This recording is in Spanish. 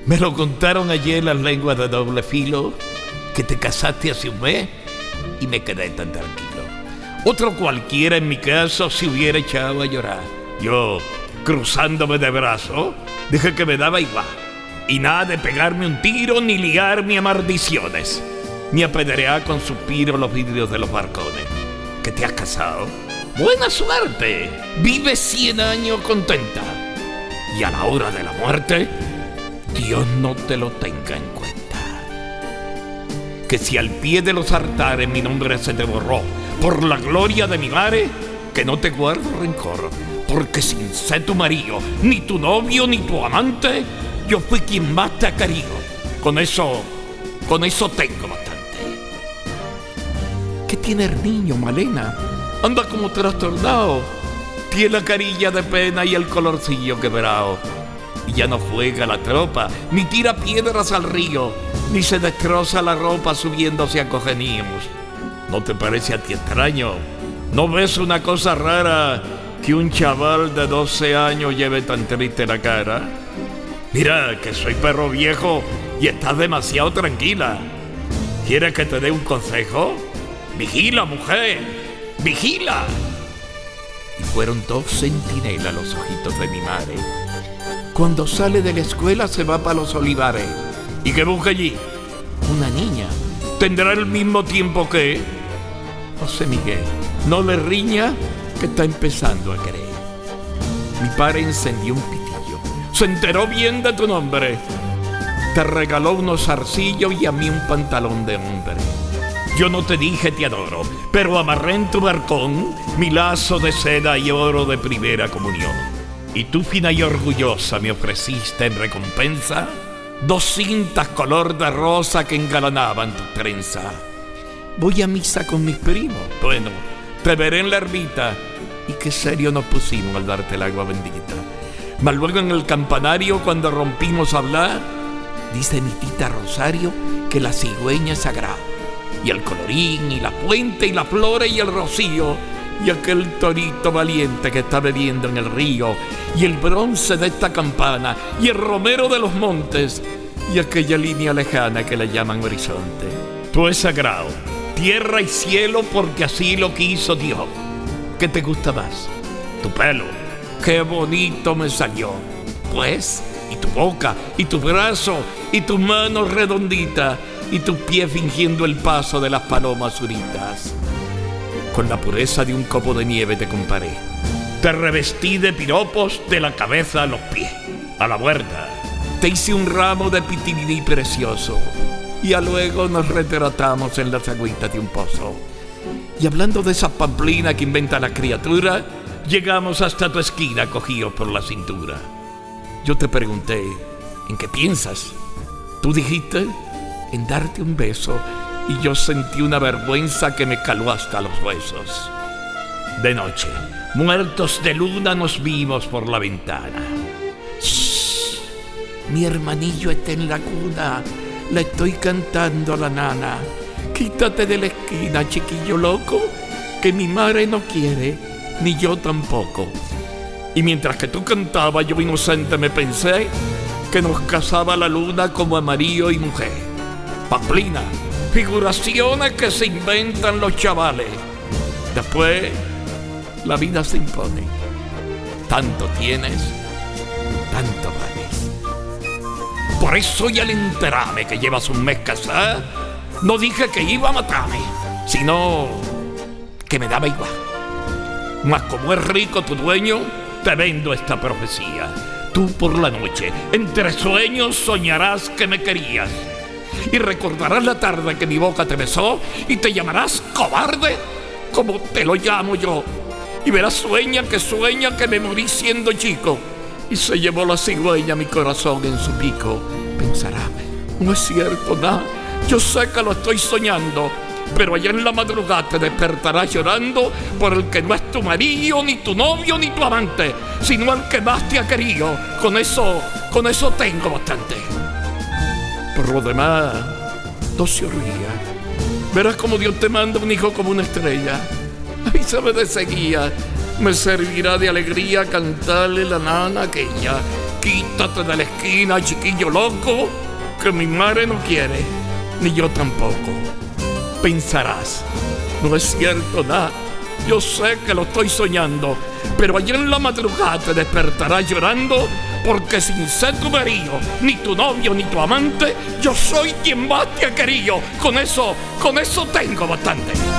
Me lo contaron ayer las lenguas de doble filo, que te casaste hace un mes y me quedé tan tranquilo. Otro cualquiera en mi caso se hubiera echado a llorar. Yo, cruzándome de brazos, dije que me daba igual. Y nada de pegarme un tiro ni liarme a maldiciones, ni apedrear con suspiros los vidrios de los balcones. ¿Que te has casado? ¡Buena suerte! Vive 100 años contenta. Y a la hora de la muerte, Dios no te lo tenga en cuenta. Que si al pie de los altares mi nombre se te borró por la gloria de mi madre, que no te guardo rencor, porque sin ser tu marido, ni tu novio, ni tu amante, yo fui quien más te acarió. Con eso tengo bastante. ¿Qué tiene el niño, Malena? Anda como trastornado. Tiene la carilla de pena y el colorcillo quebrado. Y ya no juega la tropa, ni tira piedras al río, ni se destroza la ropa subiéndose a cogeníos. ¿No te parece a ti extraño? ¿No ves una cosa rara que un chaval de 12 años lleve tan triste la cara? Mira, que soy perro viejo y estás demasiado tranquila. ¿Quieres que te dé un consejo? Vigila, mujer, vigila. Y fueron 2 centinelas los ojitos de mi madre. Cuando sale de la escuela se va para los olivares. ¿Y qué busca allí? Una niña. ¿Tendrá el mismo tiempo que...? José Miguel, no le riña, que está empezando a creer. Mi padre encendió un pitillo. Se enteró bien de tu nombre. Te regaló unos zarcillos y a mí un pantalón de hombre. Yo no te dije te adoro, pero amarré en tu balcón mi lazo de seda y oro de primera comunión. Y tú, fina y orgullosa, me ofreciste en recompensa 2 cintas color de rosa que engalanaban tu trenza. Voy a misa con mis primos. Bueno, te veré en la ermita. Y qué serio nos pusimos al darte el agua bendita. Mas luego en el campanario, cuando rompimos a hablar, dice mi tita Rosario que la cigüeña es sagrada. Y el colorín, y la puente, y la flora, y el rocío, y aquel torito valiente que está bebiendo en el río, y el bronce de esta campana, y el romero de los montes, y aquella línea lejana que le llaman horizonte. Tú es sagrado, tierra y cielo, porque así lo quiso Dios. ¿Qué te gusta más? Tu pelo, qué bonito me salió. Pues, y tu boca, y tu brazo, y tus manos redonditas, y tus pies fingiendo el paso de las palomas zuritas. Con la pureza de un copo de nieve te comparé. Te revestí de piropos de la cabeza a los pies. A la huerta te hice un ramo de pitibidí precioso. Y a luego nos retratamos en las agüitas de un pozo. Y hablando de esa pamplina que inventa la criatura, llegamos hasta tu esquina cogidos por la cintura. Yo te pregunté, ¿en qué piensas? Tú dijiste, en darte un beso, y yo sentí una vergüenza que me caló hasta los huesos. De noche, muertos de luna, nos vimos por la ventana. ¡Shh! Mi hermanillo está en la cuna, le estoy cantando a la nana. Quítate de la esquina, chiquillo loco, que mi madre no quiere, ni yo tampoco. Y mientras que tú cantabas, yo inocente me pensé que nos casaba la luna como a marido y mujer. Pamplina, figuraciones que se inventan los chavales. Después, la vida se impone. Tanto tienes, tanto vales. Por eso, y al enterarme que llevas un mes casada, no dije que iba a matarme, sino que me daba igual. Mas como es rico tu dueño, te vendo esta profecía. Tú por la noche, entre sueños, soñarás que me querías. Y recordarás la tarde que mi boca te besó y te llamarás cobarde, como te lo llamo yo. Y verás sueña que me morí siendo chico y se llevó la cigüeña mi corazón en su pico. Pensará, no es cierto nada, yo sé que lo estoy soñando, pero allá en la madrugada te despertarás llorando por el que no es tu marido, ni tu novio, ni tu amante, sino el que más te ha querido. Con eso tengo bastante. Por lo demás, no se ría. Verás como Dios te manda un hijo como una estrella. Avísame de seguida, me servirá de alegría cantarle la nana aquella Quítate de la esquina, chiquillo loco, que mi madre no quiere, ni yo tampoco. Pensarás, no es cierto nada, yo sé que lo estoy soñando, pero ayer en la madrugada te despertarás llorando, porque sin ser tu marido, ni tu novio, ni tu amante, yo soy quien más te ha querido. Con eso tengo bastante.